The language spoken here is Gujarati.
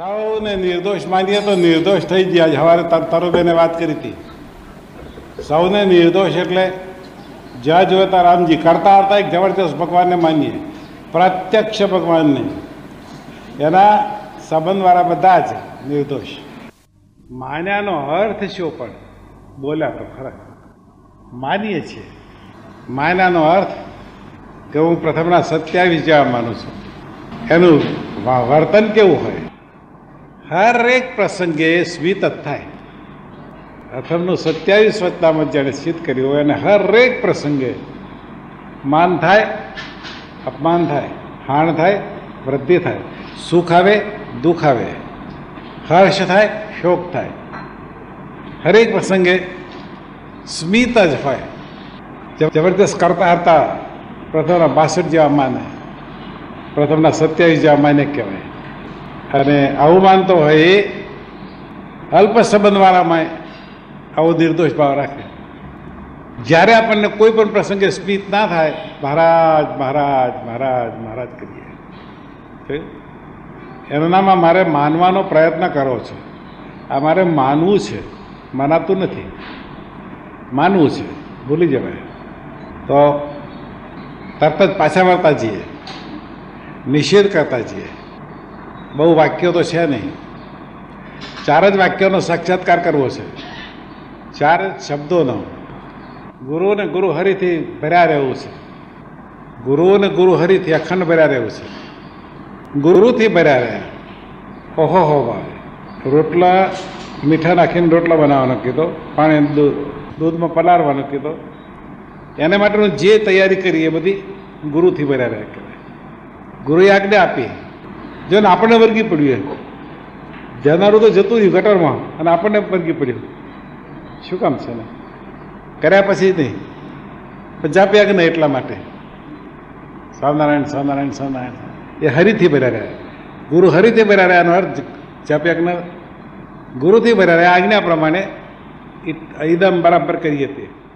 સૌને નિર્દોષ માનીએ તો નિર્દોષ થઈ ગયા. સવારે તરુબેને વાત કરી હતી, સૌને નિર્દોષ એટલે જ્યાં જોયે ત્યાં રામજી કરતા હતા. એક જબરદસ્ત ભગવાનને માનીએ, પ્રત્યક્ષ ભગવાનને, એના સંબંધવાળા બધા જ નિર્દોષ. માન્યાનો અર્થ શું? પણ બોલ્યા તો ખરા, માનીએ છીએ. માન્યાનો અર્થ કે હું પ્રથમના 27 જેવા માનું છું. એનું વર્તન કેવું હોય? હરેક પ્રસંગે સ્મિત જ થાય. પ્રથમનું 27 વચનામત જેણે સિદ્ધ કર્યું હોય અને હરેક પ્રસંગે માન થાય, અપમાન થાય, હાણ થાય, વૃદ્ધિ થાય, સુખ આવે, દુઃખ આવે, હર્ષ થાય, શોક થાય, હરેક પ્રસંગે સ્મિત જ હોય. જબરદસ્ત કરતા હતા. પ્રથમના 62 જેવા માને, પ્રથમના 27 જેવા માને કહેવાય. અને આવું માનતો હોય એ અલ્પ સંબંધવાળામાં આવો નિર્દોષ ભાવ રાખે. જ્યારે આપણને કોઈ પણ પ્રસંગે સ્મિત ના થાય, મહારાજ મહારાજ મહારાજ મહારાજ કરીએ. એનું નામ મારે માનવાનો પ્રયત્ન કરો છે. આ મારે માનવું છે, મનાતું નથી, માનવું છે. ભૂલી જવાય તો તરત જ પાછા વળતા જઈએ, નિષેધ કરતા જઈએ. બહુ વાક્યો તો છે નહીં, 4 જ વાક્યોનો સાક્ષાત્કાર કરવો છે, 4 જ શબ્દોનો. ગુરુ ને ગુરુ હરિથી ભર્યા રહેવું છે. ગુરુ ને ગુરુ હરિથી અખંડ ભર્યા રહેવું છે. ગુરુથી ભર્યા રહ્યા. ઓહો હો ભાવે રોટલા મીઠા નાખીને રોટલા બનાવવાનો કીધો, પાણી દૂધમાં પલાળવાનો કીધો. એને માટેનું જે તૈયારી કરી એ બધી ગુરુથી ભર્યા રહ્યા કહેવાય. ગુરુએ આજ્ઞા આપી. જો ને આપણને વર્ગી પડ્યું, જનારું તો જતું રહ્યું ગટરમાં અને આપણને વર્ગી પડ્યું. શું કામ છે ને? કર્યા પછી નહીં, પણ જાપ્યા કે નહીં. એટલા માટે સ્વામિનારાયણ સ્વામિનારાયણ સ્વામિનારાયણ એ હરિથી ભર્યા રહ્યા. ગુરુ હરિથી ભર્યા રહ્યા એનો અર્થ જાપ્યા કે ગુરુથી ભર્યા રહ્યા. આજ્ઞા પ્રમાણે ઇદમ બરાબર કરીએ તે